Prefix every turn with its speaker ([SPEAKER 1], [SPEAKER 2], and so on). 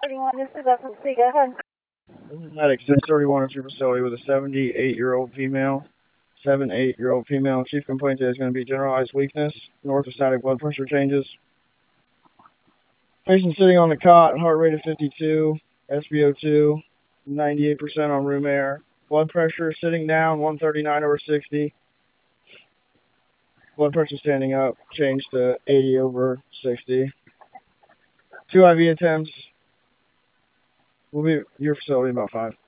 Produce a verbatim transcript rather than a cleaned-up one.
[SPEAKER 1] thirty-one, this is F C, go ahead.
[SPEAKER 2] Medic six thirty-one at your facility with a seventy-eight-year-old female. Seven, eight-year-old female. Chief complaint today is going to be generalized weakness, orthostatic blood pressure changes. Patient sitting on the cot, heart rate of fifty-two, S p O two, ninety-eight percent on room air. Blood pressure sitting down, one thirty-nine over sixty. Blood pressure standing up, changed to eighty over sixty. Two I V attempts. We'll be at your facility in about five.